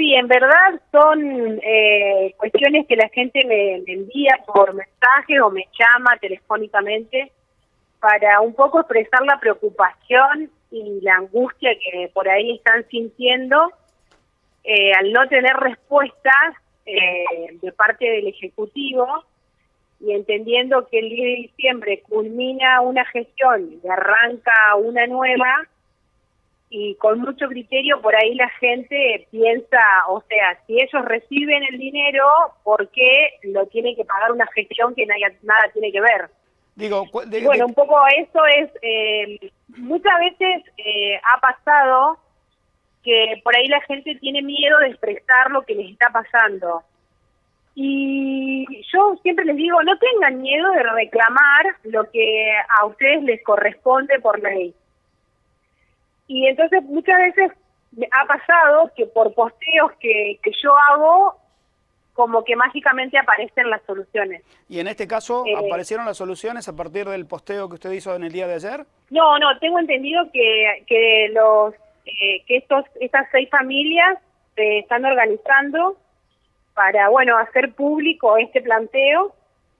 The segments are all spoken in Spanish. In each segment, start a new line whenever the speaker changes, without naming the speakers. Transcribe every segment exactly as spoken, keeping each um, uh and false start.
Sí, en verdad son eh, cuestiones que la gente me, me envía por mensaje o me llama telefónicamente para un poco expresar la preocupación y la angustia que por ahí están sintiendo eh, al no tener respuestas eh, de parte del Ejecutivo, y entendiendo que el diez de diciembre culmina una gestión y arranca una nueva, y con mucho criterio por ahí la gente piensa, o sea, si ellos reciben el dinero, ¿por qué lo tiene que pagar una gestión que nada, nada tiene que ver?
Digo, de,
Y bueno,
de...
un poco eso es, eh, muchas veces eh, ha pasado que por ahí la gente tiene miedo de expresar lo que les está pasando. Y yo siempre les digo, no tengan miedo de reclamar lo que a ustedes les corresponde por ley. Y entonces muchas veces me ha pasado que por posteos que, que yo hago, como que mágicamente aparecen las soluciones.
Y en este caso,
Eh,
¿aparecieron las soluciones a partir del posteo que usted hizo en el día de ayer?
No, no, tengo entendido que, que los eh, que estos estas seis familias se están organizando para, bueno, hacer público este planteo,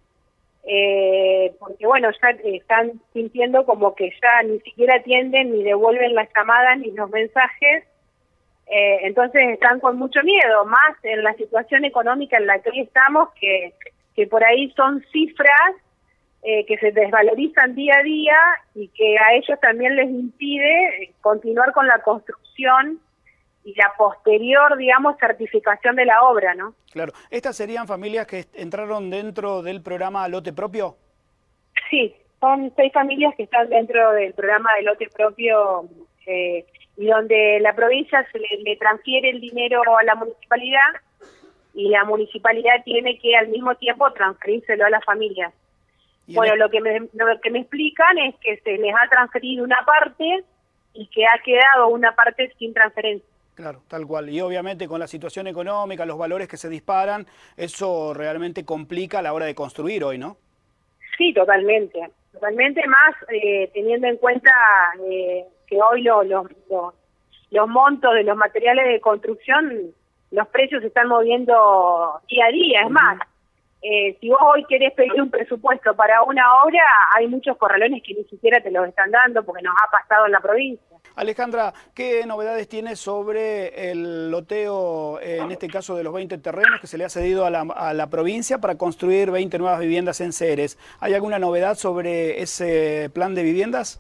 eh, porque, bueno, ya están sintiendo como que ya ni siquiera atienden ni devuelven las llamadas ni los mensajes, eh, entonces están con mucho miedo, más en la situación económica en la que hoy estamos, que, que por ahí son cifras eh, que se desvalorizan día a día y que a ellos también les impide continuar con la construcción y la posterior, digamos, certificación de la obra, ¿no?
Claro. ¿Estas serían familias que entraron dentro del programa Lote Propio?
Sí, son seis familias que están dentro del programa de Lote Propio, eh, y donde la provincia se le, le transfiere el dinero a la municipalidad y la municipalidad tiene que al mismo tiempo transferírselo a las familias. Bueno, lo que, me, lo que me explican es que se les ha transferido una parte y que ha quedado una parte sin transferencia.
Claro, tal cual. Y obviamente con la situación económica, los valores que se disparan, eso realmente complica a la hora de construir hoy, ¿no?
Sí, totalmente. Totalmente, más eh, teniendo en cuenta eh, que hoy lo, lo, lo, los montos de los materiales de construcción, los precios se están moviendo día a día. Es uh-huh. más, eh, si vos hoy querés pedir un presupuesto para una obra, hay muchos corralones que ni siquiera te los están dando porque nos ha pasado en la provincia.
Alejandra, ¿qué novedades tiene sobre el loteo, en este caso de los veinte terrenos que se le ha cedido a la, a la provincia para construir veinte nuevas viviendas en Ceres? ¿Hay alguna novedad sobre ese plan de viviendas?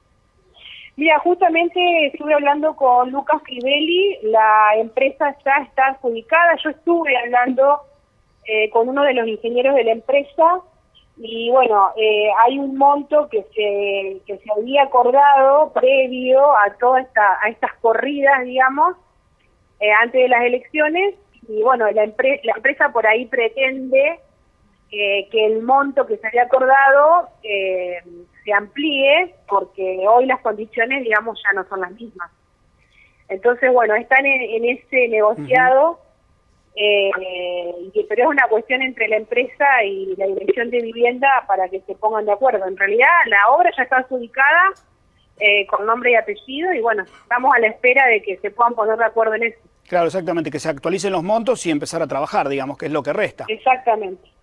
Mira, justamente estuve hablando con Lucas Crivelli, la empresa ya está adjudicada. Yo estuve hablando eh, con uno de los ingenieros de la empresa. Y bueno, eh, hay un monto que se que se había acordado previo a toda esta a estas corridas, digamos, eh, antes de las elecciones, y bueno, la, empre la empresa por ahí pretende eh, que el monto que se había acordado eh, se amplíe, porque hoy las condiciones, digamos, ya no son las mismas. Entonces, bueno, están en, en ese negociado. Uh-huh. Eh, pero es una cuestión entre la empresa y la dirección de vivienda para que se pongan de acuerdo. En realidad la obra ya está adjudicada eh, con nombre y apellido, y bueno, estamos a la espera de que se puedan poner de acuerdo en eso.
Claro, exactamente, que se actualicen los montos y empezar a trabajar, digamos, que es lo que resta.
Exactamente.